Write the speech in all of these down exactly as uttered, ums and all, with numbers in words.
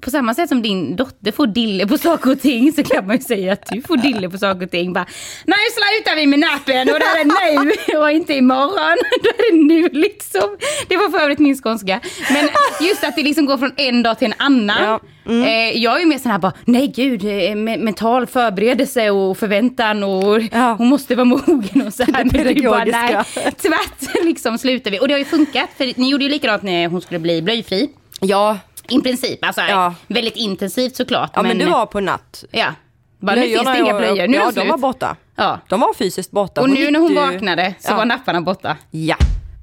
på samma sätt som din dotter får dille på saker och ting, så kan man ju säga att du får dille på saker och ting. Bara, nej, slutar vi med nappen och det är det nu och inte imorgon. Då är det nu liksom. Det var för övrigt min skånska. Men just att det liksom går från en dag till en annan. Ja. Mm. Eh, jag är ju mer sån här bara, nej gud, eh, mental förberedelse och förväntan och ja. Hon måste vara mogen och så här. Det men bara, nej, tvärt liksom slutar vi. Och det har ju funkat, för ni gjorde ju likadant när hon skulle bli blöjfri. Ja. I princip, alltså ja. väldigt intensivt såklart. Ja, men, men det var på natt. Ja, bara, nu finns det inga blöjor. Nu ja, de var borta. Ja. De var fysiskt borta. Och hon nu när hon du... vaknade så ja. var napparna borta. Ja.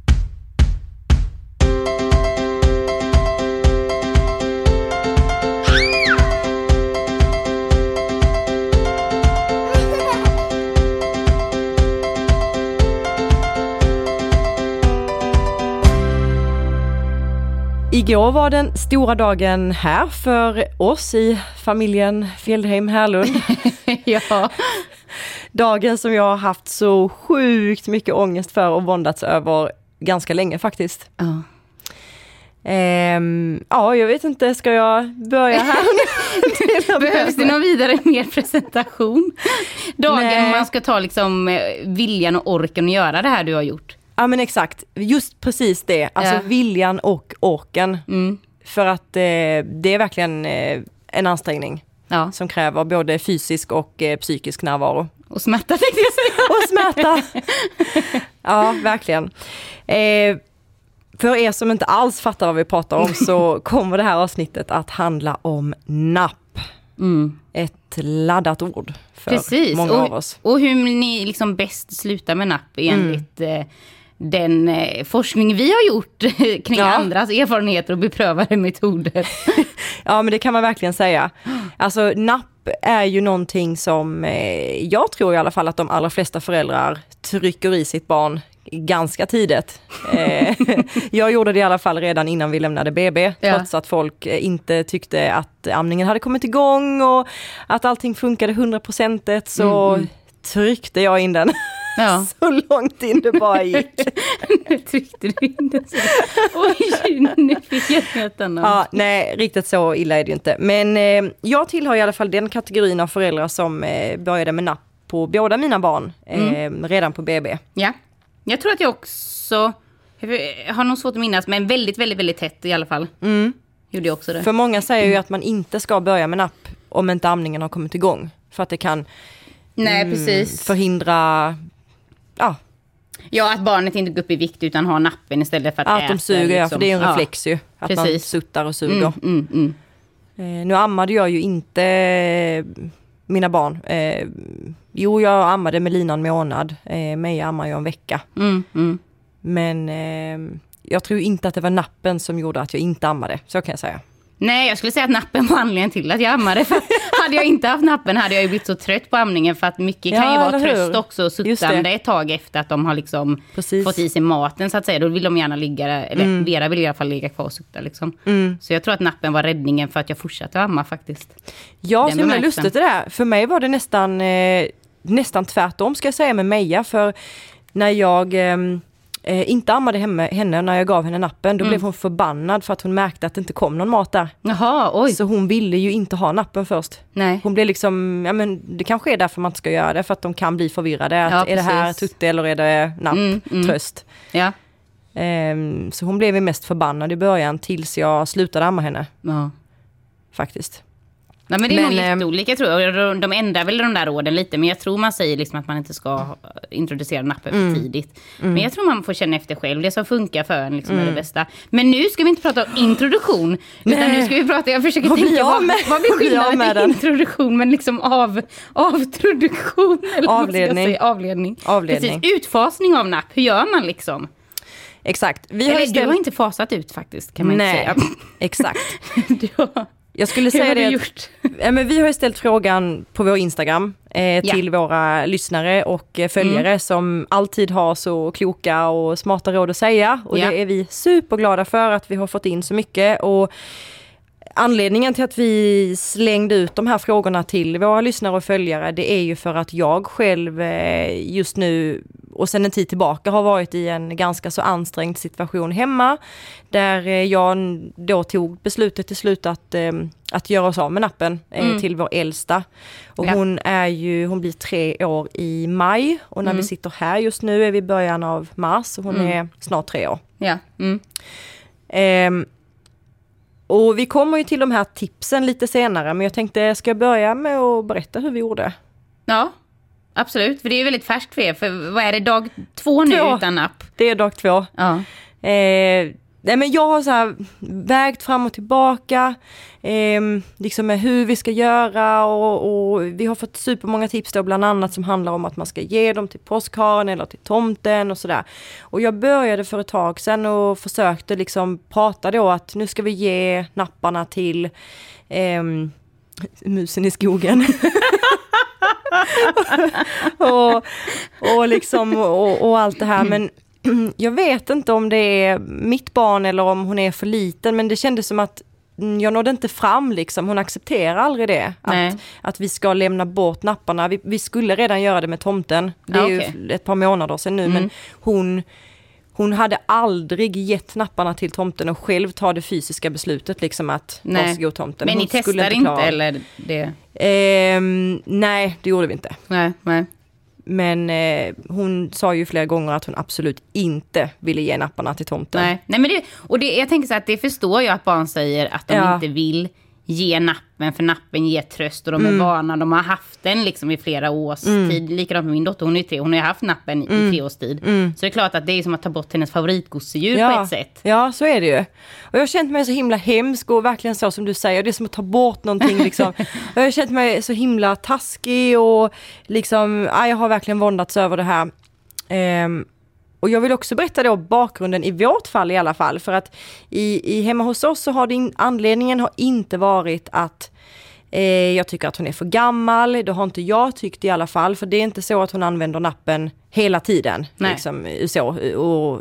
Igår var den stora dagen här för oss i familjen Fjällheim Härlund. Ja. Dagen som jag har haft så sjukt mycket ångest för och våndats över ganska länge faktiskt. Ja. Ehm, ja, jag vet inte, ska jag börja här? Behövs det någon vidare mer presentation? Dagen Nej. man ska ta liksom viljan och orken att göra det här du har gjort. Ja, men exakt. Just precis det. Alltså ja. viljan och orken. Mm. För att eh, det är verkligen eh, en ansträngning ja. som kräver både fysisk och eh, psykisk närvaro. Och smärta, tänkte jag säga. Och smärta. Ja, verkligen. Eh, för er som inte alls fattar vad vi pratar om så kommer det här avsnittet att handla om napp. Mm. Ett laddat ord för Precis. många och, av oss. Och hur ni liksom bäst slutar med napp enligt mm. eh, den eh, forskning vi har gjort kring ja. andras erfarenheter och beprövade metoder. Ja, men det kan man verkligen säga. Alltså napp är ju någonting som eh, jag tror i alla fall att de allra flesta föräldrar trycker i sitt barn ganska tidigt. Eh, jag gjorde det i alla fall redan innan vi lämnade B B, ja. trots att folk inte tyckte att amningen hade kommit igång och att allting funkade hundra procent så mm. tryckte jag in den. Ja. Så långt in det bara gick. Nu tryckte du in det så. Oj, nu fick jag veta något. Ja, nej, riktigt så illa är det ju inte. Men eh, jag tillhör i alla fall den kategorin av föräldrar som eh, började med napp på båda mina barn eh, mm. redan på B B. Ja, jag tror att jag också jag har nog svårt att minnas, men väldigt, väldigt, väldigt tätt i alla fall. Mm. Gjorde jag också det. För många säger ju att man inte ska börja med napp om inte amningen har kommit igång. För att det kan nej, mm, precis. förhindra... Ja. ja, att barnet inte går upp i vikt utan har nappen istället för att, att äta. Att de suger, liksom. För det är en reflex ju. Att precis. man suttar och suger. Mm, mm, mm. Eh, nu ammade jag ju inte mina barn. Eh, jo, jag ammade med Lina en månad. Eh, mig ammar jag en vecka. Mm, mm. Men eh, jag tror inte att det var nappen som gjorde att jag inte ammade. Så kan jag säga. Nej, jag skulle säga att nappen var anledningen till att jag ammade. För hade jag inte haft nappen hade jag ju blivit så trött på amningen. För att mycket kan ja, ju vara tröst också. Suttande ett tag efter att de har liksom fått i sig maten så att säga. Då vill de gärna ligga, eller mm. Vera vill i alla fall ligga kvar och sutta liksom. Mm. Så jag tror att nappen var räddningen för att jag fortsatte amma faktiskt. Ja, så är lustigt det där. För mig var det nästan, eh, nästan tvärtom ska jag säga med Meja. För när jag... Eh, Eh, inte ammade hemme, henne när jag gav henne nappen. Då mm. blev hon förbannad för att hon märkte att det inte kom någon mat där. Jaha, oj. Så hon ville ju inte ha nappen först. Nej. Hon blev liksom, ja men det kanske är därför man inte ska göra det. För att de kan bli förvirrade. Att, ja, är det här tutte eller är det napp? Mm, mm. Tröst. Ja. Eh, så hon blev ju mest förbannad i början tills jag slutade amma henne. Ja. Faktiskt. Nej, men det är men, nog jätteolika tror jag. De ändrar väl de där råden lite. Men jag tror man säger liksom att man inte ska introducera nappen för mm. tidigt. Mm. Men jag tror man får känna efter själv. Det som funkar för en liksom mm. är det bästa. Men nu ska vi inte prata om introduktion. Utan Nej. nu ska vi prata, jag försöker vad tänka vad, vad blir skillnaden med den? Introduktion. Men liksom av, avtroduktion. Eller avledning. Säga, avledning. avledning. Precis, utfasning av napp. Hur gör man liksom? Exakt. Vi eller har istället... du har inte fasat ut faktiskt kan man Nej. inte säga. Exakt. Du har... Jag skulle säga det att, ja, men vi har ju ställt frågan på vår Instagram eh, till ja. våra lyssnare och eh, följare mm. som alltid har så kloka och smarta råd att säga. Och ja. det är vi superglada för att vi har fått in så mycket. Och anledningen till att vi slängde ut de här frågorna till våra lyssnare och följare, det är ju för att jag själv eh, just nu och sen en tid tillbaka har varit i en ganska så ansträngd situation hemma. Där eh, jag då tog beslutet till slut att, eh, att göra oss av med nappen eh, mm. till vår äldsta. Och ja. hon är ju, hon blir tre år i maj. Och när mm. vi sitter här just nu är vi i början av mars. Och hon mm. är snart tre år. Ja. Mm. Eh, och vi kommer ju till de här tipsen lite senare. Men jag tänkte, ska jag börja med att berätta hur vi gjorde? Ja, absolut. För det är ju väldigt färskt för er. För vad är det, dag två nu två. Utan napp? Det är dag två. Ja. Eh, nej men jag har så här vägt fram och tillbaka. Eh, liksom med hur vi ska göra. Och, och vi har fått supermånga tips då, bland annat som handlar om att man ska ge dem till påskharen eller till tomten och sådär. Och jag började för ett tag sedan och försökte liksom prata då att nu ska vi ge napparna till eh, musen i skogen. och, och liksom och, och allt det här, men jag vet inte om det är mitt barn eller om hon är för liten, men det kändes som att jag nådde inte fram liksom. Hon accepterar aldrig det. Att, att vi ska lämna bort napparna. Vi, vi skulle redan göra det med tomten. Det är ah, okay. ju ett par månader sedan nu, mm. men hon Hon hade aldrig gett napparna till tomten och själv ta det fysiska beslutet liksom att varsågod tomten. Men hon ni testade inte, inte eller det? Eh, nej, det gjorde vi inte. Nej, nej. Men eh, hon sa ju flera gånger att hon absolut inte ville ge napparna till tomten. Nej, nej men det, och det, jag tänker så att det förstår jag att barn säger att de ja. inte vill ge nappen, för nappen ger tröst och de är mm. vana, de har haft den liksom i flera års mm. tid. Likadant med min dotter, hon är tre, hon har haft nappen mm. i tre års tid. Mm. Så det är klart att det är som att ta bort hennes favoritgosedjur ja. på ett sätt. Ja, så är det ju. Och jag har känt mig så himla hemsk och verkligen så som du säger, det är som att ta bort någonting liksom. Jag har känt mig så himla taskig och liksom, ja, jag har verkligen våndats över det här. Um, Och jag vill också berätta då bakgrunden i vårt fall i alla fall. För att i, i hemma hos oss så har det, anledningen har inte varit att eh, jag tycker att hon är för gammal. Det har inte jag tyckt i alla fall. För det är inte så att hon använder nappen hela tiden. Liksom, så, och,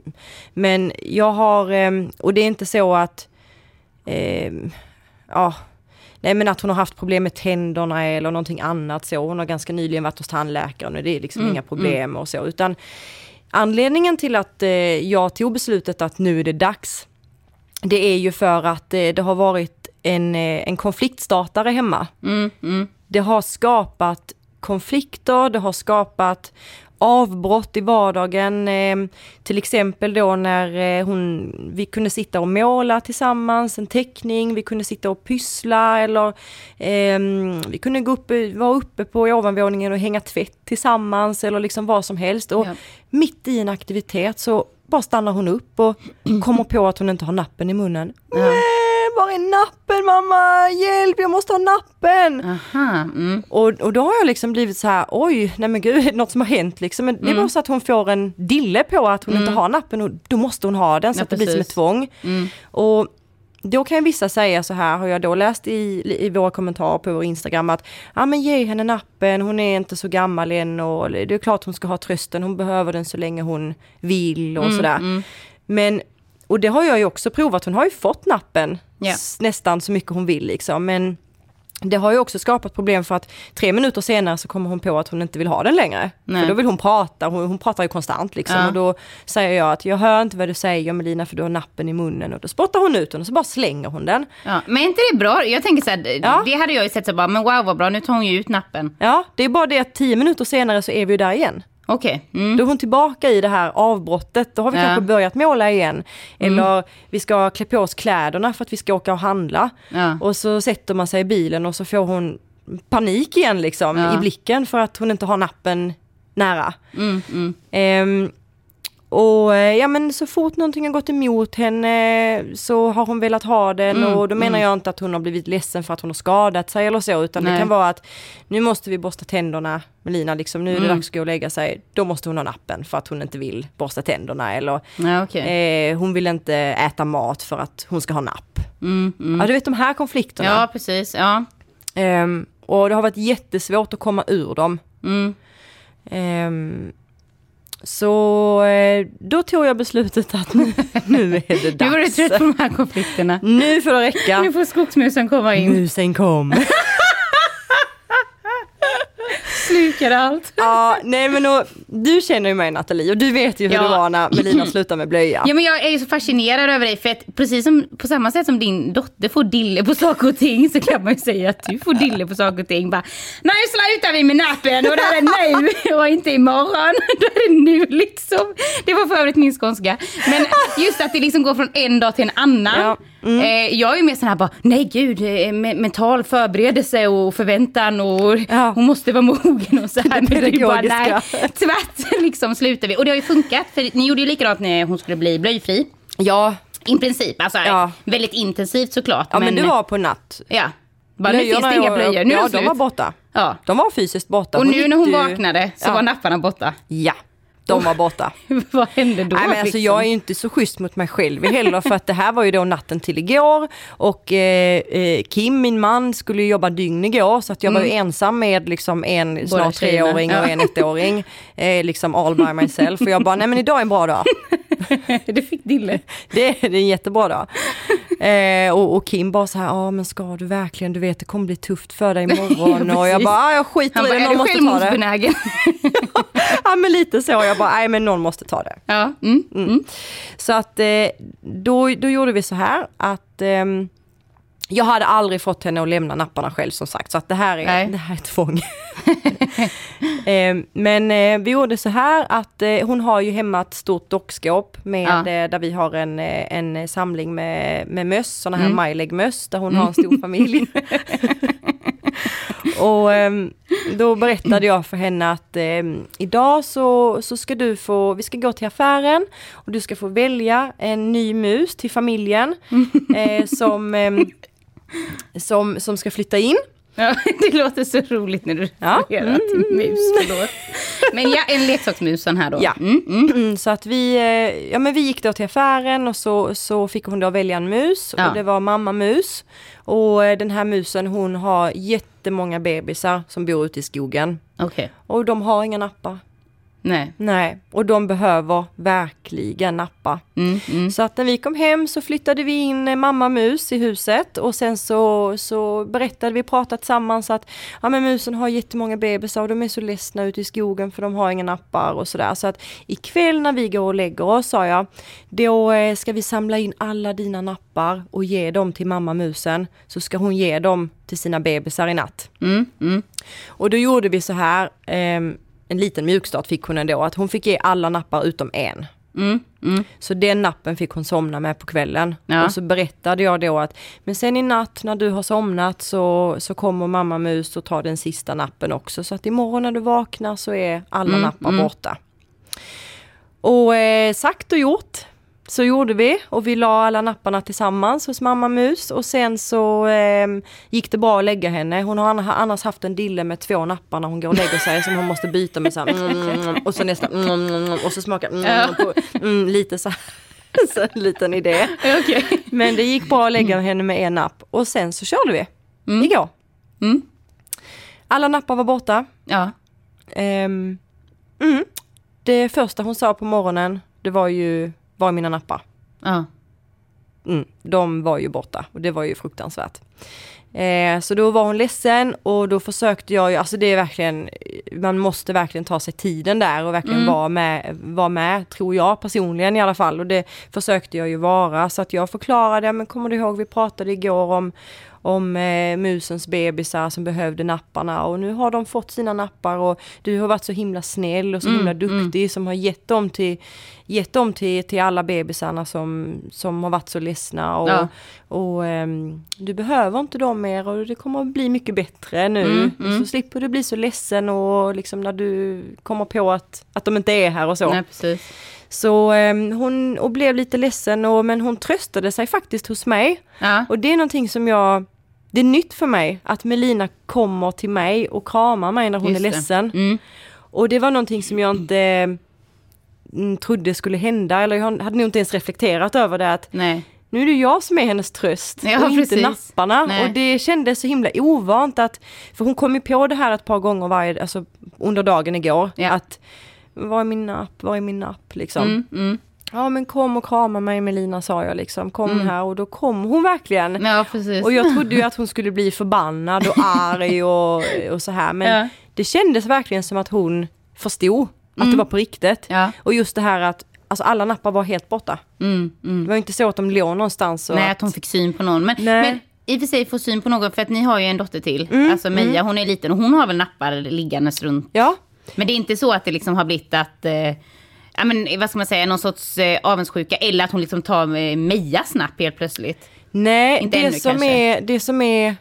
men jag har, eh, och det är inte så att, eh, ja... Nej, men att hon har haft problem med tänderna eller någonting annat så. Hon har ganska nyligen varit hos tandläkaren och det är liksom mm, inga problem mm. och så. Utan anledningen till att eh, jag tog beslutet att nu är det dags, det är ju för att eh, det har varit en, eh, en konfliktstartare hemma. Mm, mm. Det har skapat konflikter, det har skapat avbrott i vardagen, eh, till exempel då när eh, hon, vi kunde sitta och måla tillsammans, en teckning, vi kunde sitta och pyssla eller eh, vi kunde gå upp, vara uppe på ovanvåningen och hänga tvätt tillsammans eller liksom vad som helst och ja. mitt i en aktivitet så bara stannar hon upp och kommer på att hon inte har nappen i munnen. Ja. Var är nappen, mamma? Hjälp, jag måste ha nappen. Aha, mm. och, och då har jag liksom blivit så här, oj, nej men gud, något som har hänt liksom. Men det är mm. bara så att hon får en dille på att hon mm. inte har nappen och då måste hon ha den så ja, att det blir som ett tvång. Mm. Och då kan vissa säga så här, har jag då läst i, i våra kommentarer på vår Instagram att ja ah, men ge henne nappen, hon är inte så gammal än och det är klart hon ska ha trösten, hon behöver den så länge hon vill och mm, sådär. Mm. Men, och det har jag ju också provat, hon har ju fått nappen yeah. nästan så mycket hon vill liksom, men det har ju också skapat problem för att tre minuter senare så kommer hon på att hon inte vill ha den längre. Nej. För då vill hon prata, hon, hon pratar ju konstant liksom. Ja. Och då säger jag att jag hör inte vad du säger Melina för du har nappen i munnen. Och då spottar hon ut den och så bara slänger hon den. Ja. Men är inte det bra? Jag tänker så här, ja. det hade jag ju sett så bara, men wow vad bra, nu tar hon ju ut nappen. Ja, det är bara det att tio minuter senare så är vi ju där igen. Okej. Okay. Mm. Då är hon tillbaka i det här avbrottet. Då har vi ja. kanske börjat måla igen. Eller mm. vi ska klä på oss kläderna för att vi ska åka och handla. Ja. Och så sätter man sig i bilen och så får hon panik igen liksom ja. i blicken för att hon inte har nappen nära. Mm. Mm. Ehm, och ja men så fort någonting har gått emot henne så har hon velat ha den mm, och då menar mm. jag inte att hon har blivit ledsen för att hon har skadat sig eller så utan Nej. det kan vara att nu måste vi borsta tänderna Melina liksom, nu är det mm. dags att gå och lägga sig, då måste hon ha nappen för att hon inte vill borsta tänderna eller ja, okay. eh, hon vill inte äta mat för att hon ska ha napp. Mm, mm. Ja, du vet de här konflikterna. Ja, precis, ja. Ehm, och det har varit jättesvårt att komma ur dem. Mm. Ehm, Så då tog jag beslutet att nu, nu är det dags. Nu var du trött på de här konflikterna. Nu får det räcka. Nu får skogsmusen komma in. Musen kom. Slut. bokade allt. Ja, nej men då, du känner ju mig Nathalie och du vet ju hur ja. det var när Melina slutade med blöja. Ja, men jag är ju så fascinerad över dig för att precis som på samma sätt som din dotter får dille på saker och ting så kan man ju säga att du får dille på saker och ting. Bara, nej, slutar vi med nappen och det är det nu och inte imorgon. Då är det nu liksom. Det var för övrigt min skånska. Men just att det liksom går från en dag till en annan. Ja. Mm. Eh, jag är ju mer sån här bara, nej gud, eh, mental förberedelse och förväntan och ja. hon måste vara mogen och så här. Men det är ju bara, nej, tvärt liksom slutar vi. Och det har ju funkat, för ni gjorde ju likadant när hon skulle bli blöjfri. Ja. I princip, alltså ja. väldigt intensivt såklart. Ja, men, men det var på natt. Ja. Bara, nu finns det inga blöjor. Nu ja, de var borta. Ja. De var fysiskt borta. Och hon nu när hon ju... vaknade så ja. var napparna borta. Ja. De var borta. Vad hände då? Nej, men alltså, jag är ju inte så schysst mot mig själv heller för att det här var ju då natten till igår och eh, Kim, min man, skulle jobba dygn igår så att jag mm. var ju ensam med liksom en Båda snart treåring ja. och en ettåring eh, liksom all by myself och jag bara, nej men idag är en bra dag. Det fick dille. Det, det är en jättebra dag. Eh, och, och Kim bara så här, ja men ska du verkligen, du vet det kommer bli tufft för dig imorgon ja, och jag bara, jag skiter i det, någon måste ta det. Ja men lite så, jag bara, nej men någon måste ta det. Ja. Mm. Mm. Så att eh, då, då gjorde vi så här att eh, jag hade aldrig fått henne att lämna napparna själv som sagt. Så att det här är, det här är tvång. eh, men eh, vi gjorde så här att eh, hon har ju hemma ett stort dockskåp med, ja. eh, där vi har en, en samling med, med möss, såna här mm. majläggmöss där hon mm. har en stor familj. Och eh, då berättade jag för henne att eh, idag så, så ska du få, vi ska gå till affären och du ska få välja en ny mus till familjen eh, som, eh, som, som ska flytta in. Ja, det låter så roligt när du ja. refererar mm. till mus. Förlåt. Men ja, en leksaksmusen här då. Ja, mm, mm. så att vi, ja, men vi gick då till affären och så, så fick hon då välja en mus. Ja. Och det var mammamus. Och den här musen, hon har jättemånga bebisar som bor ute i skogen. Okay. Och de har inga nappar. Nej. Nej, och de behöver verkligen nappa. Mm, mm. Så att när vi kom hem så flyttade vi in mamma mus i huset och sen så, så berättade vi, pratade tillsammans att ja, men musen har jättemånga bebisar och de är så ledsna ute i skogen för de har inga nappar och sådär. Så att ikväll när vi går och lägger oss, sa jag, då ska vi samla in alla dina nappar och ge dem till mamma musen, så ska hon ge dem till sina bebisar i natt. Mm, mm. Och då gjorde vi så här, ehm, en liten mjukstart fick hon ändå, att hon fick ge alla nappar utom en. Mm, mm. Så den nappen fick hon somna med på kvällen. Ja. Och så berättade jag då att men sen i natt när du har somnat så, så kommer mamma mus och tar den sista nappen också. Så att imorgon när du vaknar så är alla mm, nappar mm. borta. Och eh, sagt och gjort. Så gjorde vi och vi la alla napparna tillsammans hos mamma mus och sen så eh, gick det bra att lägga henne. Hon har annars haft en dille med två nappar när hon går och lägger sig som hon måste byta med så här, mm, och så nästan mm, och så smakar mm, ja. på, mm, lite så här, så en liten idé. Okay. Men det gick bra att lägga henne med en napp och sen så körde vi mm. igår. Mm. Alla nappar var borta. Ja. Um, mm. Det första hon sa på morgonen, det var ju var mina nappar. Ja. Mm, de var ju borta och det var ju fruktansvärt. Eh, så då var hon ledsen och då försökte jag ju, alltså det är verkligen, man måste verkligen ta sig tiden där och verkligen mm. vara med, vara med, tror jag personligen i alla fall. Och det försökte jag ju vara, så att jag förklarade, men kommer du ihåg vi pratade igår om om eh, musens bebisar som behövde napparna och nu har de fått sina nappar och du har varit så himla snäll och så mm, himla duktig mm. som har gett dem till gett dem till, till alla bebisarna som, som har varit så ledsna och, ja. och eh, du behöver inte dem mer och det kommer att bli mycket bättre nu mm, mm. så slipper du bli så ledsen och liksom när du kommer på att, att de inte är här och så. Nej, precis. Så eh, hon och blev lite ledsen och, men hon tröstade sig faktiskt hos mig ja. och det är någonting som jag det är nytt för mig att Melina kommer till mig och kramar mig när hon Just är ledsen. Mm. Och det var någonting som jag inte mm, trodde skulle hända. Eller jag hade nog inte ens reflekterat över det. Att Nej. Nu är det jag som är hennes tröst ja, och precis. inte napparna. Nej. Och det kändes så himla ovant. Att, för hon kom ju på det här ett par gånger varje, alltså under dagen igår. Ja. Att, var är min napp? Var är min napp? Liksom. Mm, mm. ja men kom och krama mig Melina, sa jag liksom. Kom mm. här, och då kom hon verkligen. Ja, precis. Och jag trodde ju att hon skulle bli förbannad och arg och, och så här. Men ja. det kändes verkligen som att hon förstod att mm. det var på riktigt. Ja. Och just det här att alltså alla nappar var helt borta. Mm, mm. Det var inte så att de låg någonstans. Och Nej, att... att hon fick syn på någon. Men, men i och för sig få syn på någon, för att ni har ju en dotter till. Mm, alltså Mia, mm. hon är liten och hon har väl nappar liggandes runt. Ja. Men det är inte så att det liksom har blivit att... Eh, ja, men vad ska man säga, någon sorts eh, avundsjuka, eller att hon liksom tar eh, Mias napp helt plötsligt. Nej, inte det, ännu, som är, det som är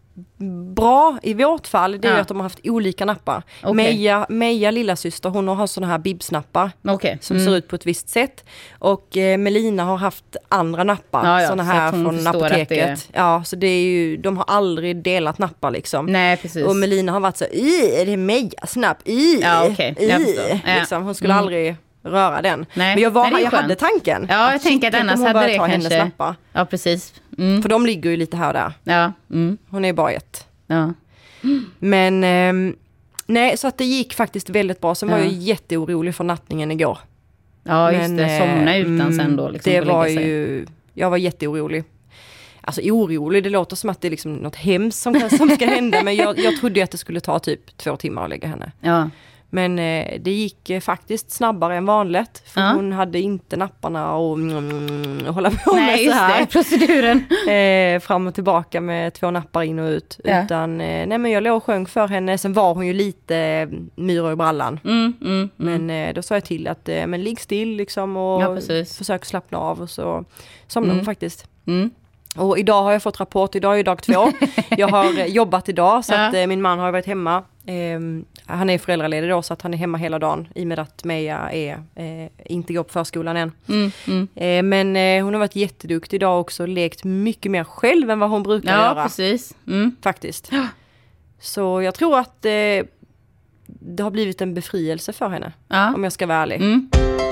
bra i vårt fall, det är ja. att de har haft olika nappar. Okay. Meja, Meja lilla syster, hon har såna här bibsnappar okay. som mm. ser ut på ett visst sätt. Och eh, Melina har haft andra nappar, ja, ja, såna här så från apoteket. Är... Ja, så det är ju, de har aldrig delat nappar liksom. Nej, precis. Och Melina har varit så, är det Mejas napp? I, ja, okej. Okay. Jag förstår. Ja. Liksom, hon skulle mm. aldrig röra den. Nej. Men jag, var, Nej, jag hade tanken. Ja, jag tänker att annars hade det kanske... Ja, precis. Mm. För de ligger ju lite här och där. Ja. Mm. Hon är bara ett. Ja. Mm. Men eh, nej, så att det gick faktiskt väldigt bra. Sen ja. var jag jätteorolig för nattningen igår. Ja, just Men, det. Somna utan mm, sen då. Liksom, det var ju... Jag var jätteorolig. Alltså orolig, det låter som att det är liksom något hemskt som, som ska hända. Men jag, jag trodde att det skulle ta typ två timmar att lägga henne. Ja. Men eh, det gick eh, faktiskt snabbare än vanligt. För ja. hon hade inte napparna och, mm, och hålla på Nej, med så just här. Det, proceduren. Eh, fram och tillbaka med två nappar in och ut. Ja. Utan, eh, nej men jag låg och sjöng för henne. Sen var hon ju lite eh, myror i brallan. Mm, mm, men eh, då sa jag till att, eh, men ligg still liksom och ja, försök slappna av. Och så somnade mm. hon faktiskt. Mm. Och idag har jag fått rapport, idag är dag två. Jag har eh, jobbat idag så ja. att eh, min man har varit hemma. Eh, han är föräldraledig då, så att han är hemma hela dagen i och med att Meja är, eh, inte går på förskolan än. Mm, mm. Eh, men eh, hon har varit jätteduktig idag också och lekt mycket mer själv än vad hon brukar ja, göra. Precis. Mm. Faktiskt. Ja. Så jag tror att eh, det har blivit en befrielse för henne. Ja. Om jag ska vara ärlig. Mm.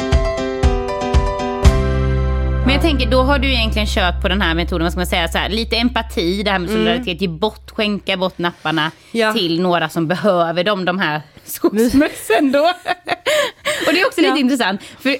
Men jag tänker, då har du egentligen kört på den här metoden, vad ska man säga, så här, lite empati, det här med solidaritet, mm. ge bort, skänka bort napparna ja. till några som behöver dem, de här skogsmössen då. Och det är också ja. lite intressant, för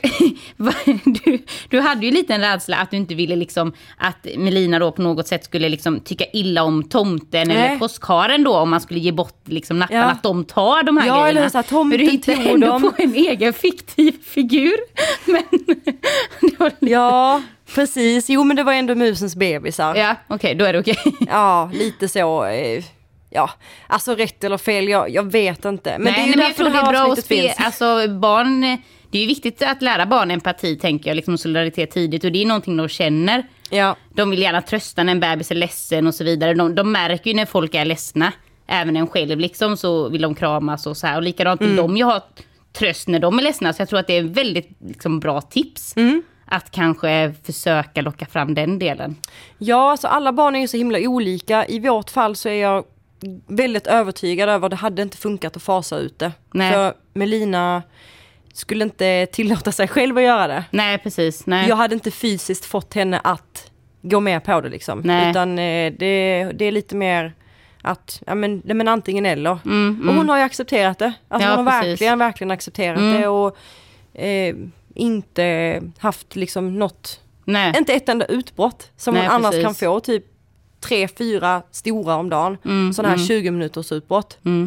du, du hade ju lite en rädsla att du inte ville liksom, att Melina då på något sätt skulle liksom tycka illa om tomten Nej. eller påskharen då, om man skulle ge bort liksom napparna, ja. att de tar de här ja, grejerna. Eller så här, tomten för du hittade ändå dem. på en egen fiktiv figur. Men det var lite... Ja, precis. Jo, men det var ändå musens bebisar. Ja, okej, okay, då är det okej. Okay. Ja, lite så... Eh... Ja, alltså rätt eller fel, jag, jag vet inte. Men Nej, det är ju men därför jag tror det, det är bra att finns. Alltså barn, det är ju viktigt att lära barn empati, tänker jag, liksom solidaritet tidigt. Och det är någonting de känner. Ja. De vill gärna trösta när en bebis är ledsen och så vidare. De, de märker ju när folk är ledsna. Även en själv liksom, så vill de kramas och så här. Och likadant vill mm. de ju ha tröst när de är ledsna. Så jag tror att det är ett väldigt liksom, bra tips. Mm. Att kanske försöka locka fram den delen. Ja, alltså alla barn är ju så himla olika. I vårt fall så är jag väldigt övertygad över att det hade inte funkat att fasa ut det. Nej. För Melina skulle inte tillåta sig själv att göra det. Nej, precis. Nej. Jag hade inte fysiskt fått henne att gå med på det liksom. Nej. Utan eh, det, det är lite mer att, ja men, men antingen eller. Mm, mm. Och hon har ju accepterat det. Alltså ja, hon har precis. verkligen, verkligen accepterat mm. det och eh, inte haft liksom något, Nej. inte ett enda utbrott som Nej, hon annars precis. kan få, typ tre, fyra stora om dagen. Mm, sådana här mm. tjugo minuters utbrott. Mm.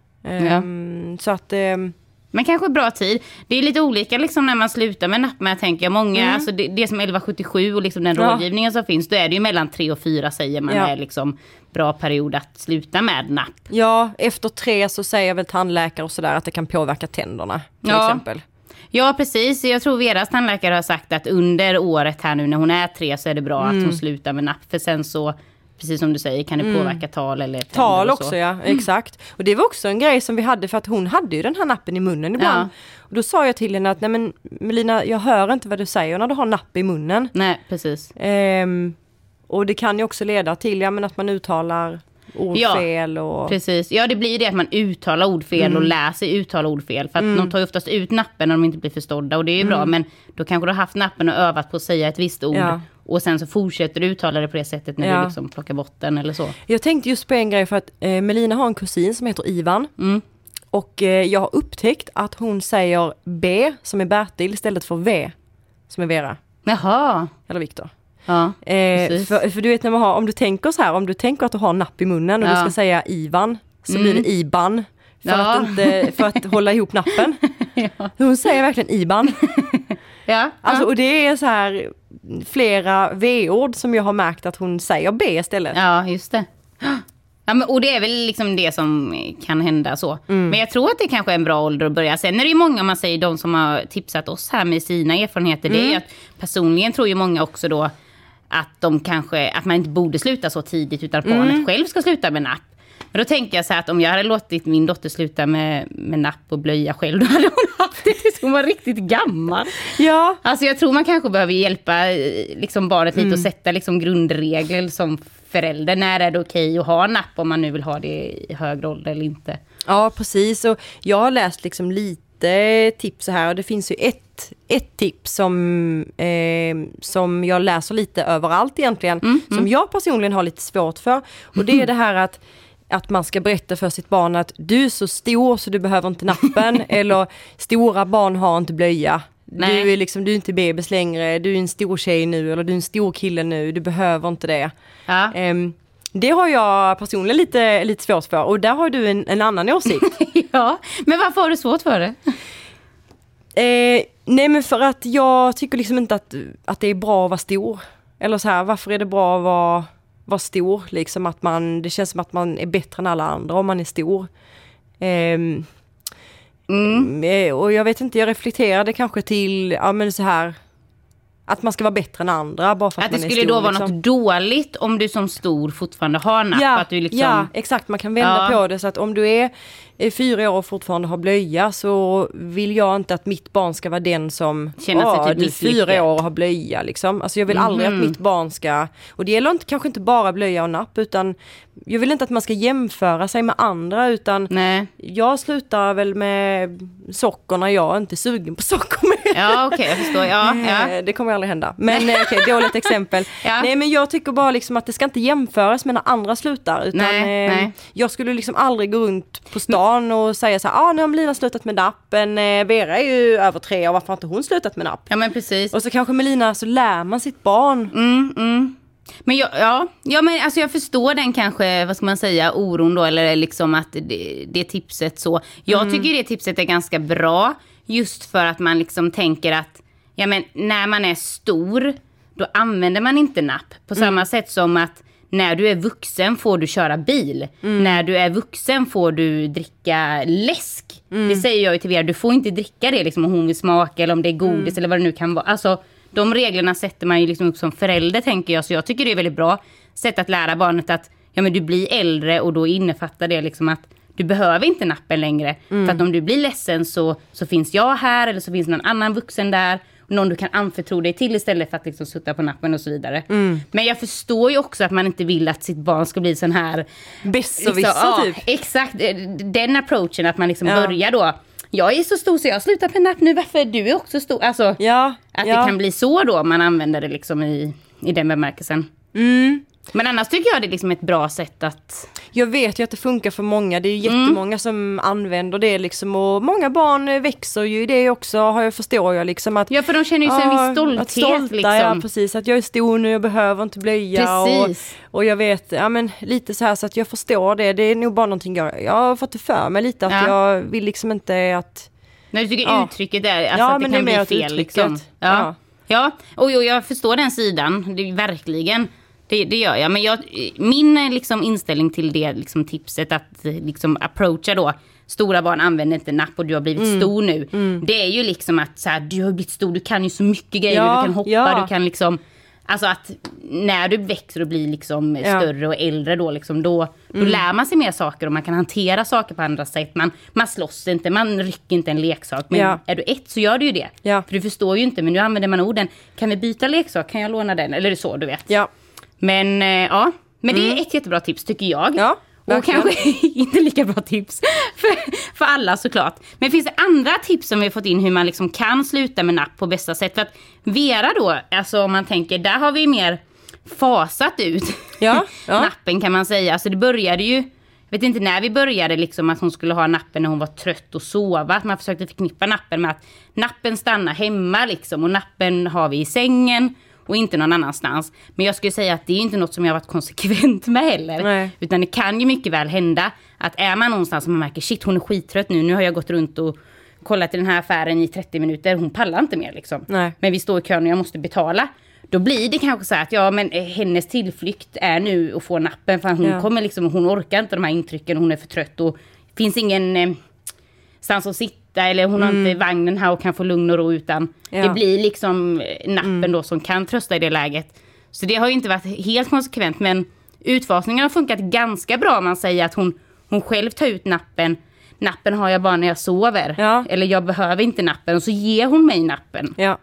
Um, ja. Så att... Um, Men kanske bra tid. Det är lite olika liksom när man slutar med napp, men jag tänker många, mm. alltså det, det som elva sjuttiosju och liksom den ja. rådgivningen som finns, då är det ju mellan tre och fyra säger man ja. är liksom bra period att sluta med napp. Ja, efter tre så säger väl tandläkare och sådär att det kan påverka tänderna till ja. exempel. Ja, precis. Jag tror Veras tandläkare har sagt att under året här nu när hon är tre så är det bra mm. att hon slutar med napp. För sen så, precis som du säger, kan det mm. påverka tal eller tänder. Tal och också, så. ja. Mm. Exakt. Och det var också en grej som vi hade, för att hon hade ju den här nappen i munnen ibland. Ja. Och då sa jag till henne att, nej men Melina, jag hör inte vad du säger när du har napp i munnen. Nej, precis. Ehm, och det kan ju också leda till, ja, men att man uttalar ordfel. Ja, och... precis. Ja, det blir ju det att man uttalar ordfel mm. och lär sig uttala ordfel. För att mm. de tar ju oftast ut nappen när de inte blir förstådda. Och det är ju mm. bra, men då kanske du har haft nappen och övat på att säga ett visst ord. Ja. Och sen så fortsätter du uttala det på det sättet när ja. du liksom plockar bort den eller så. Jag tänkte just på en grej, för att eh, Melina har en kusin som heter Ivan. Mm. Och eh, jag har upptäckt att hon säger B som är Bertil istället för V som är Vera. Jaha. Eller Viktor. Ja, eh, för, för du vet när man har, om du tänker så här, om du tänker att du har napp i munnen och ja. du ska säga Ivan, så mm. blir det Iban. För, ja. att inte, för att hålla ihop nappen. ja. Hon säger verkligen Iban. ja. Alltså, och det är så här flera V-ord som jag har märkt att hon säger B istället. Ja, just det. Ja, men, och det är väl liksom det som kan hända så. Mm. Men jag tror att det kanske är en bra ålder att börja. Sen är det ju många, man säger, de som har tipsat oss här med sina erfarenheter. Mm. Det är att personligen tror ju många också då att de kanske, att man inte borde sluta så tidigt utan att barnet mm. själv ska sluta med napp. Men då tänker jag så här att om jag hade låtit min dotter sluta med, med napp och blöja själv, då hade hon haft det tills hon var riktigt gammal. Ja. Alltså jag tror man kanske behöver hjälpa liksom barnet lite mm. och sätta liksom grundregler som förälder. När är det okej att ha napp om man nu vill ha det i högre ålder eller inte? Ja, precis. Och jag har läst liksom lite tips här och det finns ju ett, ett tips som, eh, som jag läser lite överallt egentligen. Mm, som mm. jag personligen har lite svårt för. Och det är det här att att man ska berätta för sitt barn att du är så stor så du behöver inte nappen. Eller stora barn har inte blöja. Nej. Du är liksom, du är inte bebis längre. Du är en stor tjej nu eller du är en stor kille nu. Du behöver inte det. Ja. Um, det har jag personligen lite, lite svårt för. Och där har du en, en annan åsikt. ja, men varför har du svårt för det? Eh, nej men för att jag tycker liksom inte att, att det är bra att vara stor. Eller så här, varför är det bra att vara... var stor, liksom att man, det känns som att man är bättre än alla andra om man är stor. Um, mm. Och jag vet inte, jag reflekterade kanske till, ja men så här, att man ska vara bättre än andra bara för att, att man är stor. Att det skulle då vara liksom. något dåligt om du som stor fortfarande har napp. Ja, att du liksom... ja, exakt. Man kan vända ja. på det så att om du är fyra år och fortfarande har blöja så vill jag inte att mitt barn ska vara den som känner sig typ du fyra år och har blöja liksom. Alltså jag vill mm. aldrig att mitt barn ska, och det gäller inte, kanske inte bara blöja och napp utan jag vill inte att man ska jämföra sig med andra utan Nej. jag slutar väl med socker när jag inte är sugen på socker med. Ja okej, okay, jag förstår. Ja, ja. Det kommer aldrig hända. Men okej, okay, dåligt exempel. ja. Nej men jag tycker bara liksom att det ska inte jämföras med när andra slutar utan nej, eh, nej. jag skulle liksom aldrig gå runt på stan och säga så här, ah, nu har Melina slutat med nappen, eh, Vera är ju över tre år, varför har inte hon slutat med napp? Ja men precis. Och så kanske Melina, så lär man sitt barn. Mm, mm. Men jag, ja, ja men alltså jag förstår den kanske, vad ska man säga, oron då, eller liksom att det, det tipset så. Jag mm. tycker det tipset är ganska bra just för att man liksom tänker att ja men när man är stor då använder man inte napp på samma mm. sätt som att när du är vuxen får du köra bil. Mm. När du är vuxen får du dricka läsk. Mm. Det säger jag ju till Vera, du får inte dricka det liksom, om hon vill smaka eller om det är godis mm. eller vad det nu kan vara. Alltså de reglerna sätter man ju liksom upp som förälder tänker jag. Så jag tycker det är väldigt bra sätt att lära barnet att ja, men du blir äldre och då innefattar det liksom att du behöver inte nappen längre. Mm. För att om du blir ledsen så, så finns jag här eller så finns någon annan vuxen där. Någon du kan anförtro dig till istället för att liksom sutta på nappen och så vidare. Mm. Men jag förstår ju också att man inte vill att sitt barn ska bli sån här... Besserwisser liksom, ja, typ. Exakt, den approachen att man liksom ja. börjar då. Jag är så stor så jag har slutat med napp nu, varför du är också stor. Alltså, ja, att ja. det kan bli så då om man använder det liksom i, i den bemärkelsen. Mm. Men annars tycker jag det är liksom ett bra sätt att... Jag vet ju att det funkar för många. Det är ju jättemånga mm. som använder det liksom. Och många barn växer ju i det också, har jag förstår jag liksom. Att, ja, för de känner ju sig en viss stolthet. Stolta, liksom. Ja, precis. Att jag är stor nu, jag behöver inte blöja. Precis. Och, och jag vet, ja men lite så här så att jag förstår det. Det är nog bara någonting jag, jag har fått det för mig lite. Att ja. jag vill liksom inte att... Nej, du tycker ja. uttrycket är alltså ja, att det men kan det bli fel liksom. Ja. Ja. Ja, och jo, jag förstår den sidan. Det är verkligen... Det, det gör jag, men jag, min liksom, inställning till det liksom, tipset att liksom, approacha då stora barn använder inte napp och du har blivit mm. stor nu. Mm. Det är ju liksom att så här, du har blivit stor, du kan ju så mycket grejer, ja, du kan hoppa, ja. du kan liksom... Alltså att när du växer och blir liksom ja. större och äldre då, liksom, då, då mm. lär man sig mer saker och man kan hantera saker på andra sätt. Man, man slåss inte, man rycker inte en leksak. Men ja. är du ett så gör du ju det. Ja. För du förstår ju inte, men nu använder man orden. Kan vi byta leksak? Kan jag låna den? Eller är det så, du vet? Ja. Men eh, ja, men det är mm. ett jättebra tips tycker jag. Ja, och kanske inte lika bra tips för, för alla såklart. Men finns det andra tips som vi har fått in hur man liksom kan sluta med napp på bästa sätt? För att Vera då, alltså om man tänker, där har vi mer fasat ut ja, ja. nappen kan man säga. Alltså det började ju, jag vet inte när vi började liksom att hon skulle ha nappen när hon var trött och sova. Att man försökte förknippa nappen med att nappen stannar hemma liksom. Och nappen har vi i sängen och inte någon annanstans. Men jag skulle säga att det är inte något som jag har varit konsekvent med heller. Nej. Utan det kan ju mycket väl hända att är man någonstans och man märker shit hon är skittrött nu. Nu har jag gått runt och kollat i den här affären i trettio minuter. Hon pallar inte mer liksom. Nej. Men vi står i kön och jag måste betala. Då blir det kanske så här att ja, men hennes tillflykt är nu att få nappen. För hon Ja. kommer liksom, hon orkar inte de här intrycken. Hon är för trött och finns ingen eh, stans att sitta. Eller hon Mm. har inte vagnen här och kan få lugn och ro. Utan Ja. det blir liksom nappen Mm. då som kan trösta i det läget. Så det har ju inte varit helt konsekvent. Men utfasningen har funkat ganska bra. Man säger att hon, hon själv tar ut nappen. Nappen har jag bara när jag sover. Ja. Eller jag behöver inte nappen. Och så ger hon mig nappen. Ja.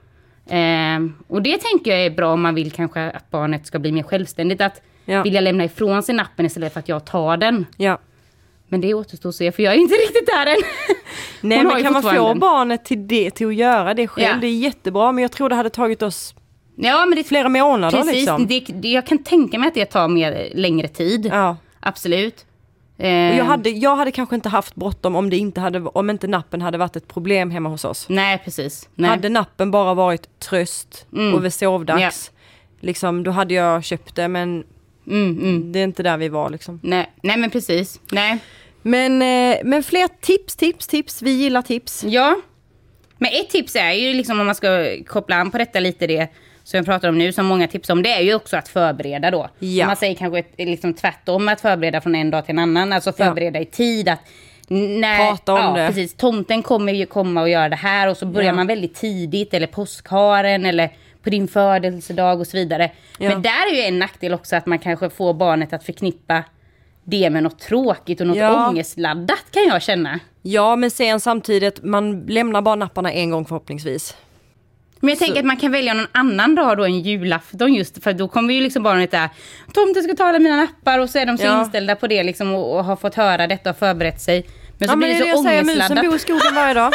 Eh, och det tänker jag är bra om man vill kanske att barnet ska bli mer självständigt. Att Ja. vilja lämna ifrån sig nappen istället för att jag tar den. Ja. Men det återstår att se för jag är inte riktigt där än. Nej, Hon har men ju kan man få fortfarande- barnet till, det, till att göra det själv, Ja. det är jättebra. Men jag tror det hade tagit oss Ja, men det, flera månader precis, liksom. det, det, jag kan tänka mig att det tar mer, längre tid. Ja. Absolut. Och Eh, jag, hade, jag hade kanske inte haft bråttom om, det inte hade, om inte nappen hade varit ett problem hemma hos oss. Nej, precis. Nej. Hade nappen bara varit tröst Mm. och vid sovdags, liksom, då hade jag köpt det. Men Mm, mm. det är inte där vi var liksom. Nej, nej, men precis. Nej. Men, eh, men fler tips, tips, tips. Vi gillar tips. Ja, men ett tips är ju liksom om man ska koppla an på detta lite det som jag pratar om nu, som många tips om, det är ju också att förbereda då. Ja. Man säger kanske ett, liksom tvärtom att förbereda från en dag till en annan, alltså förbereda i tid att när, Prata om ja, det. Precis, tomten kommer ju komma och göra det här och så börjar Ja. man väldigt tidigt eller påskharen eller på din födelsedag och så vidare. Ja. Men där är ju en nackdel också att man kanske får barnet att förknippa det med något tråkigt och något Ja. ångestladdat kan jag känna. Ja, men sen samtidigt, man lämnar bara napparna en gång förhoppningsvis. Men jag tänker Så- att man kan välja någon annan dag då än julafton just för då kommer ju liksom barnet där tomten ska tala mina nappar och så är de så Ja. inställda på det liksom och, och har fått höra detta och förberett sig. Men så Ja, blir men det det är så det jag säger, musen ångestladdat. bor i skogen varje dag.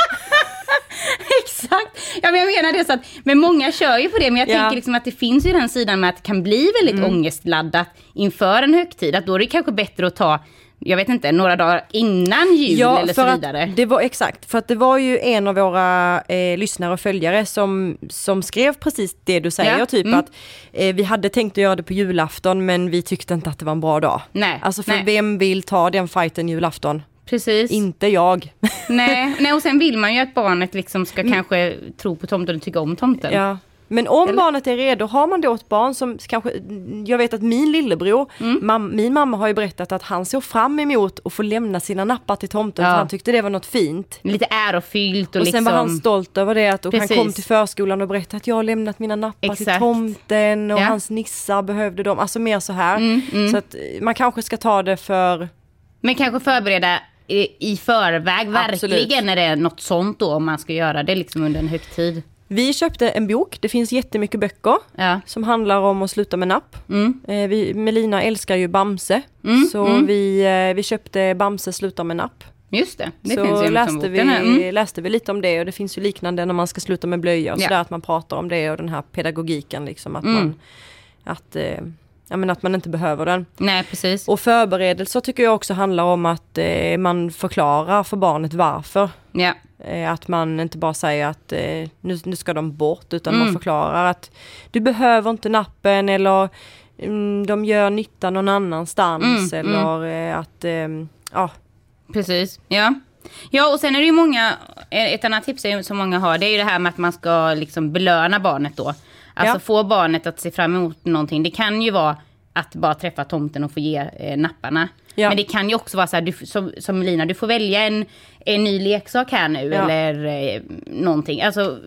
Exakt. Ja, men jag menar det så att men många kör ju på det men jag Ja. tänker liksom att det finns ju den sidan med att det kan bli väldigt Mm. ångestladdat inför en högtid. Att då är det kanske bättre att ta, jag vet inte, några dagar innan jul Ja, eller för så att vidare. det var exakt, för att det var ju en av våra eh, lyssnare och följare som, som skrev precis det du säger, Ja, typ mm. att eh, vi hade tänkt att göra det på julafton men vi tyckte inte att det var en bra dag. Nej, Alltså för nej. vem vill ta den fighten julafton? Precis. Inte jag. Nej, nej, och sen vill man ju att barnet liksom ska kanske tro på tomten och tycka om tomten. Ja. Men om Eller? barnet är redo, har man då ett barn som kanske, jag vet att min lillebror, Mm. mam, min mamma har ju berättat att han såg fram emot att få lämna sina nappar till tomten Ja. för han tyckte det var något fint. Lite ärofyllt och, Och liksom... sen var han stolt över det att, och han Precis. kom till förskolan och berättade att jag har lämnat mina nappar till Exakt. tomten och Ja. hans nissar behövde dem, alltså mer så här. Mm, mm. Så att eh, man kanske ska ta det för, Men kanske förbereda i, i förväg, Absolut. verkligen när det är något sånt då, om man ska göra det liksom under en högtid. vi köpte en bok, det finns jättemycket böcker Ja. som handlar om att sluta med napp. Mm. Eh, vi, Melina älskar ju Bamse, Mm, så mm. Vi, eh, vi köpte Bamse sluta med napp. Just det, det så finns ju läste liksom vi, boken här. Mm. läste vi lite om det och det finns ju liknande när man ska sluta med blöja och Ja. sådär, att man pratar om det och den här pedagogiken liksom, att, Mm. man, att, eh, ja, men att man inte behöver den. Nej, precis. Och förberedelser tycker jag också handlar om att eh, man förklarar för barnet varför. Ja. Eh, att man inte bara säger att eh, nu, nu ska de bort, utan Mm. man förklarar att du behöver inte nappen eller mm, de gör nytta någon annanstans Mm, eller eh, att, eh, ja. Precis, ja. Ja, och sen är det ju många, ett annat tips är, som många har, det är ju det här med att man ska liksom belöna barnet då. Alltså Ja. få barnet att se fram emot någonting. Det kan ju vara att bara träffa tomten och få ge eh, napparna. Ja. Men det kan ju också vara så här, du, som, som Lina, du får välja en, en ny leksak här nu Ja. eller eh, någonting. Alltså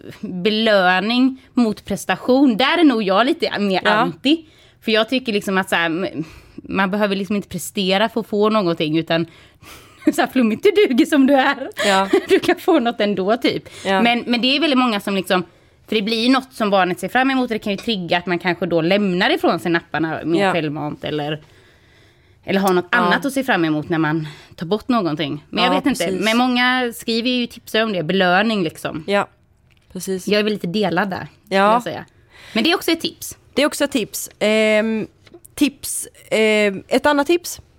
belöning mot prestation, där är nog jag lite mer Ja. anti. För jag tycker liksom att så här, m- man behöver liksom inte prestera för att få någonting utan så här flummigt du duger som du är. Ja. Du kan få något ändå typ. Ja. Men, men det är väldigt många som liksom, för det blir något som barnet ser fram emot. Det kan ju trigga att man kanske då lämnar ifrån sig napparna mer Ja. självmant eller, eller har något Ja. annat att se fram emot när man tar bort någonting. Men jag Ja, vet inte. precis. Men många skriver ju tips om det. Belöning liksom. Ja, precis. Jag är väl lite delad där. Ja. Ja. Jag säga. Men det är också ett tips. Det är också ett tips. Ehm, tips. Ehm, ett annat tips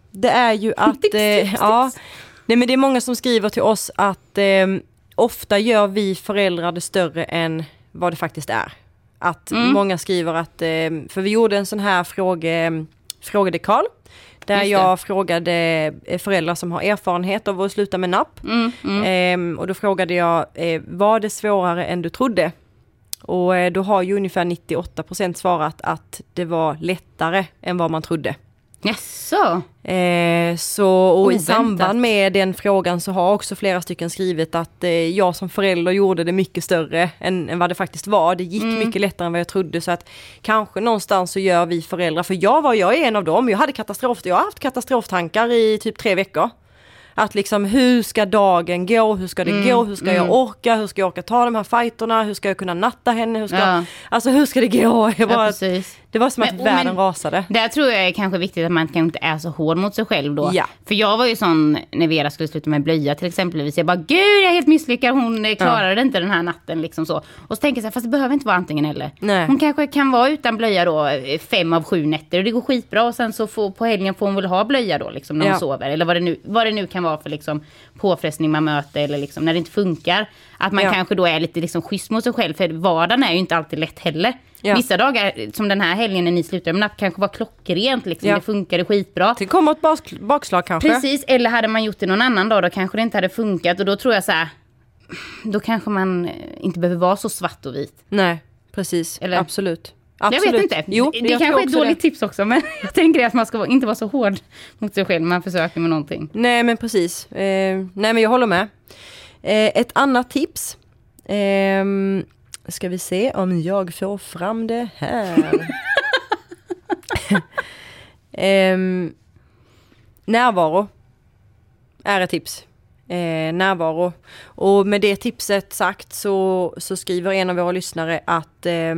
det är ju att... Tips, eh, tips, ja, tips. nej, men det är många som skriver till oss att eh, ofta gör vi föräldrar det större än vad det faktiskt är. Att mm. många skriver att... Eh, för vi gjorde en sån här fråge, frågedekal. Där jag frågade föräldrar som har erfarenhet av att sluta med napp. Mm, mm. Eh, och då frågade jag, eh, var det svårare än du trodde? Och eh, då har ju ungefär nittioåtta procent svarat att det var lättare än vad man trodde. Jaså? Eh, så, och Oväntat. I samband med den frågan så har också flera stycken skrivit att eh, jag som förälder gjorde det mycket större än, än vad det faktiskt var. Det gick mm. mycket lättare än vad jag trodde, så att kanske någonstans så gör vi föräldrar, för jag var jag är en av dem, jag hade katastrof, jag har haft katastroftankar i typ tre veckor. Att liksom, hur ska dagen gå? Hur ska det mm, gå? Hur ska mm. jag orka? Hur ska jag orka ta de här fighterna? Hur ska jag kunna natta henne? Hur ska, ja. Alltså hur ska det gå? Jag bara, ja, det var som men, att världen men, rasade. Där tror jag är kanske viktigt att man kanske inte är så hård mot sig själv då. Ja. För jag var ju sån när Vera skulle sluta med blöja till exempelvis. Jag bara, gud jag är helt misslyckad. Hon klarade ja. inte den här natten liksom så. Och så tänker jag så här, fast det behöver inte vara antingen eller. Nej. Hon kanske kan vara utan blöja då fem av sju nätter. Och det går skitbra. Och sen så får, på helgen får hon väl ha blöja då liksom när hon ja. sover. Eller vad det, nu, vad det nu kan vara för liksom påfrestning man möter. Eller liksom när det inte funkar. Att man ja. kanske då är lite liksom schysst mot sig själv. För vardagen är ju inte alltid lätt heller. Ja. Vissa dagar, som den här helgen när ni slutar med napp, kanske var klockrent. Liksom. Ja. Det funkade skitbra. Det kommer ett bak- bakslag kanske. Precis, eller hade man gjort det någon annan dag, då kanske det inte hade funkat. Och då tror jag så här, då kanske man inte behöver vara så svart och vit. Nej, precis. Eller? Absolut. Absolut. Jag vet inte. Jo, det kanske är ett dåligt det. tips också. Men jag tänker att man ska inte vara så hård mot sig själv när man försöker med någonting. Nej, men precis. Eh, nej, men jag håller med. Eh, ett annat tips. Eh, ska vi se om jag får fram det här. eh, närvaro är ett tips. Eh, närvaro. Och med det tipset sagt så, så skriver en av våra lyssnare att eh,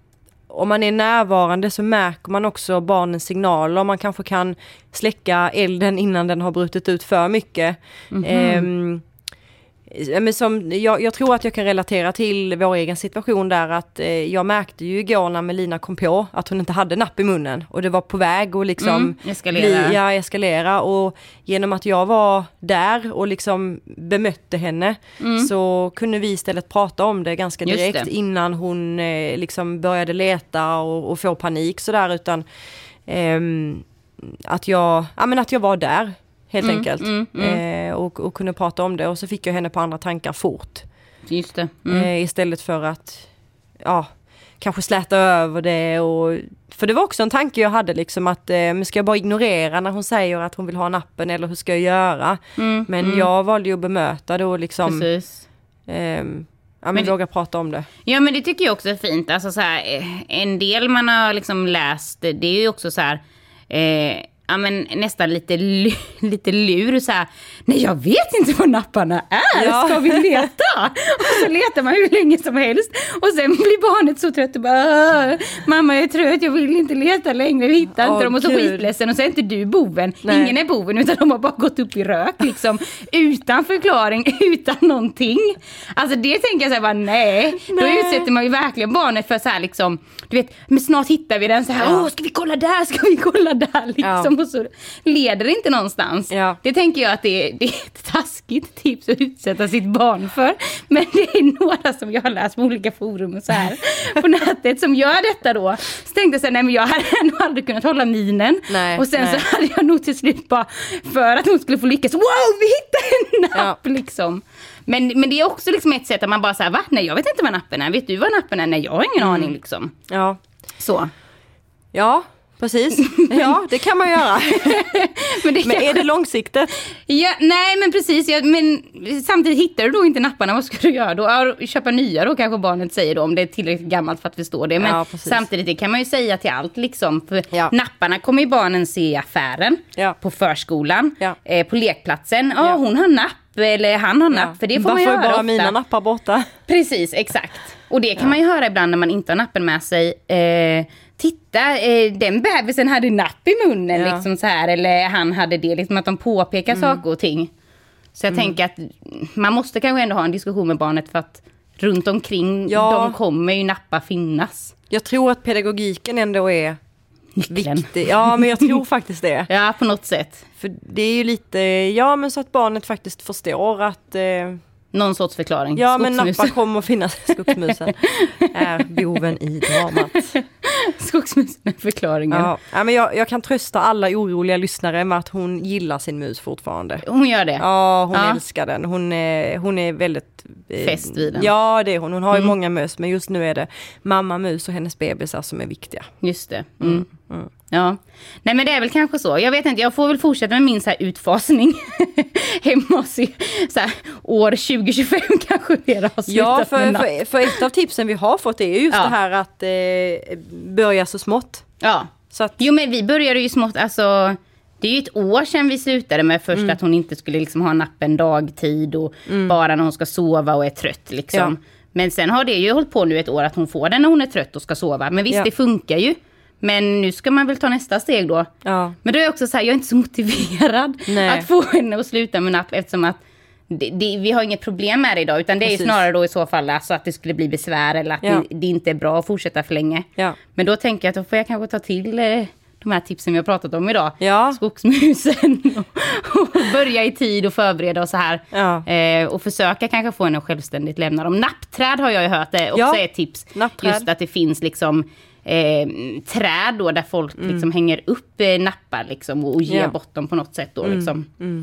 om man är närvarande så märker man också barnens signaler. Man kanske kan släcka elden innan den har brutit ut för mycket. Mm-hmm. Eh, men som, jag, jag tror att jag kan relatera till vår egen situation där, att eh, jag märkte ju igår när Melina kom på att hon inte hade napp i munnen och det var på väg att liksom mm, eskalera. Bli, ja, eskalera, och genom att jag var där och liksom bemötte henne mm. så kunde vi istället prata om det ganska direkt det. innan hon eh, liksom började leta och, och få panik sådär, utan eh, att jag, ja, men att jag var där helt mm, enkelt. Mm, mm. Eh, och, och kunde prata om det. Och så fick jag henne på andra tankar fort. Just det. Mm. Eh, istället för att ja, kanske släta över det. Och, för det var också en tanke jag hade. Liksom, att eh, ska jag bara ignorera när hon säger att hon vill ha nappen? Eller hur ska jag göra? Mm, men mm. jag valde ju att bemöta det. Och liksom, Precis. Eh, ja, men, men våga prata om det. Ja, men det tycker jag också är fint. Alltså, så här, en del man har liksom läst, det är ju också så här... Eh, ja, men nästan lite, lite lur så här. Nej, jag vet inte vad napparna är. Ja. Ska vi leta? Och så letar man hur länge som helst. Och sen blir barnet så trött och bara, mamma jag är trött, jag vill inte leta längre. Vi hittar inte oh, dem och så skitledsen. Och så är inte du boven. Nej. Ingen är boven, utan de har bara gått upp i rök liksom. Utan förklaring, utan någonting. Alltså det tänker jag så här bara, nej. nej. Då utsätter man ju verkligen barnet för så här liksom, du vet, men snart hittar vi den så här, åh, ja. ska vi kolla där, ska vi kolla där liksom. Ja. Och så leder det inte någonstans. Ja. Det tänker jag att det är, det är ett taskigt tips att utsätta sitt barn för. Men det är några som jag har läst på olika forum och så här på nätet som gör detta då. Så tänkte jag så här, nej men jag hade nog aldrig kunnat hålla minen. Nej, och sen nej. så hade jag nog till slut bara, för att hon skulle få lyckas, wow, vi hittade en napp ja. liksom. Men, men det är också liksom ett sätt att man bara säger, va? Nej, jag vet inte vad nappen är. Vet du vad nappen är? Nej, jag har ingen mm. aning liksom. Ja. Så. Ja. Precis, ja det kan man göra. men det men är det långsiktigt? Ja, nej men precis, ja, men samtidigt hittar du då inte napparna, vad ska du göra då? Ja, köpa nya då kanske barnet säger då, om det är tillräckligt gammalt för att förstå det. Men ja, samtidigt det kan man ju säga till allt liksom. För ja. napparna kommer ju barnen se i affären, ja. på förskolan, ja. eh, på lekplatsen. Ja, hon har napp eller han har napp, ja. för det får Varför man ju höra bara ofta. Mina nappar borta? Precis, exakt. Och det kan ja. man ju höra ibland när man inte har nappen med sig. Eh, titta, eh, den bebisen hade napp i munnen ja. liksom så här, eller han hade det, liksom att de påpekar mm. saker och ting. Så jag mm. tänker att man måste kanske ändå ha en diskussion med barnet, för att runt omkring ja. de kommer ju nappa finnas. Jag tror att pedagogiken ändå är nyckeln. Viktig. Ja, men jag tror faktiskt det. Ja, på något sätt. För det är ju lite, ja men så att barnet faktiskt förstår att... Eh, Någon sorts förklaring. ja, men nappar kommer att finnas. Skogsmusen är boven i dramat. Skogsmusen är förklaringen. Ja, ja men jag, jag kan trösta alla oroliga lyssnare med att hon gillar sin mus fortfarande. Hon gör det? Ja, hon Ja. älskar den. Hon är, hon är väldigt... Eh, Fäst vid den. Ja, det är hon. Hon har ju Mm. många mus, men just nu är det mamma mus och hennes bebisar som är viktiga. Just det. Mm. Mm. Ja. Nej, men det är väl kanske så. Jag vet inte, jag får väl fortsätta med min så här utfasning hemma och se så här, år tjugo tjugofem kanske mer har slutat Ja, med för, napp. för, för ett av tipsen vi har fått är just Ja. det här att eh, börja så smått. Ja. Så att, Jo, men vi började ju smått, alltså det är ju ett år sedan vi slutade med först Mm. att hon inte skulle liksom ha nappen dagtid och bara när hon ska sova och är trött liksom. Ja. Men sen har det ju hållit på nu ett år att hon får den när hon är trött och ska sova. Men visst, Ja. det funkar ju. Men nu ska man väl ta nästa steg då. ja. Men då är jag också så här, jag är inte så motiverad Nej. att få henne att sluta med napp eftersom att det, det, vi har inget problem med det idag. Utan det är ju Precis. snarare då i så fall alltså att det skulle bli besvär eller att Ja. det, det inte är bra att fortsätta för länge. Ja. Men då tänker jag att då får jag kanske ta till eh, de här tipsen vi har pratat om idag. Ja. Skogsmusen och, och börja i tid och förbereda och så här. Ja. Eh, och försöka kanske få henne att självständigt lämna dem. Nappträd har jag ju hört det också Ja. är ett tips. Nappträd. Just att det finns liksom eh, träd då där folk liksom hänger upp eh, nappar liksom och, och ger Ja. bort dem på något sätt då liksom.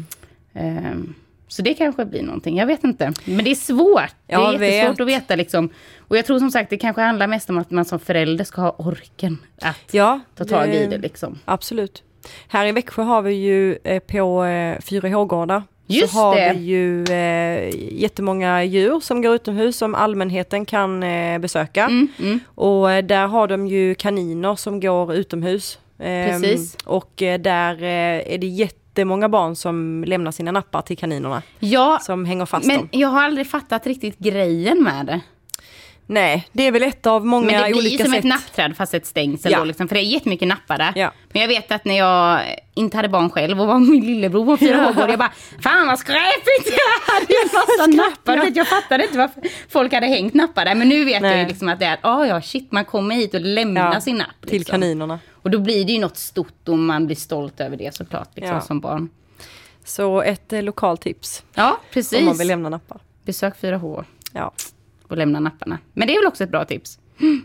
Eh, så det kanske blir någonting, jag vet inte. Men det är svårt, det är Jag jättesvårt vet. att veta liksom. Och jag tror som sagt det kanske handlar mest om att man som förälder ska ha orken att Ja, ta tag i det liksom. Absolut. Här i Växjö har vi ju eh, på eh, fyra H-gårdar. Just så har det. vi ju eh, jättemånga djur som går utomhus som allmänheten kan eh, besöka. Mm, mm. Och eh, där har de ju kaniner som går utomhus. Ehm, Precis. Och eh, där eh, är det jättemånga barn som lämnar sina nappar till kaninerna. Ja, Som hänger fast men dem. jag har aldrig fattat riktigt grejen med det. Nej, det är väl ett av många Men det blir olika som sätt. ett nappträd fast ett stängsel Ja. då, liksom, för det är jättemycket nappar där. Ja. Men jag vet att när jag inte hade barn själv och var min lillebror på fyra Ja. år, jag bara, fan vad skräpigt, jag hade ju en massa nappar. Ja. Vet, jag fattade inte varför folk hade hängt nappar där, men nu vet Nej. jag ju liksom att det är att, ah, ja shit, man kommer hit och lämnar Ja, sin napp. till Liksom. kaninerna. Och då blir det ju något stort och man blir stolt över det såklart, liksom, Ja. som barn. Så ett eh, lokaltips Ja, precis. om man vill lämna nappar. Besök fyra H Ja. och lämna napparna. Men det är väl också ett bra tips.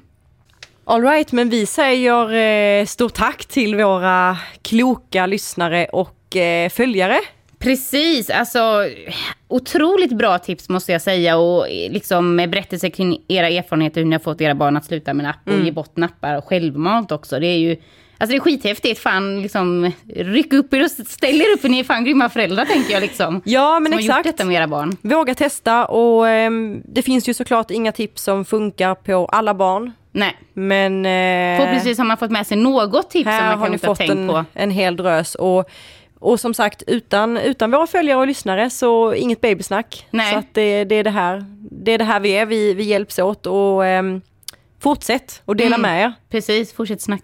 All right, men vi säger eh, stort tack till våra kloka lyssnare och eh, följare. Precis, alltså otroligt bra tips måste jag säga och liksom berättelser kring era erfarenheter hur ni har fått era barn att sluta med napp och Mm. ge bort nappar och självmant också. Det är ju, alltså det är skithäftigt, fan liksom ryck upp er och ställ er upp, ni är fan grymma föräldrar tänker jag liksom. Ja, men som har gjort exakt. detta med era barn. Våga testa och eh, det finns ju såklart inga tips som funkar på alla barn. Nej, Men eh, förhoppningsvis har man fått med sig något tips som här man har kan ni inte ha fått tänkt en, på. en hel drös. Och, och som sagt, utan, utan våra följare och lyssnare så inget babysnack. Nej. Så att det, det, är det, här, det är det här vi är, vi, vi hjälps åt och eh, fortsätt och dela Mm. med er. Precis, fortsätt snacka.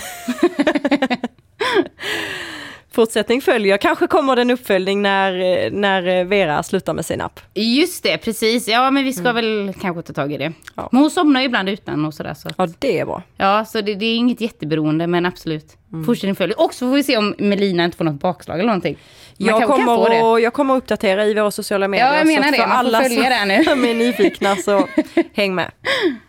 Fortsättning följer. Kanske kommer det en uppföljning när, när Vera slutar med sin app. Just det, precis. Ja, men vi ska väl kanske ta tag i det. Ja. Men hon somnar ju ibland utan och sådär så. Ja, det är bra. Ja, så det, det är inget jätteberoende, men absolut. Mm. Fortsättning följer. Och så får vi se om Melina inte får något bakslag eller någonting. Man Jag kanske kan få det. kommer, och, jag kommer att uppdatera i våra sociala medier. Ja, jag menar så att det. för Man får alla följa det nu. som är nyfikna så häng med.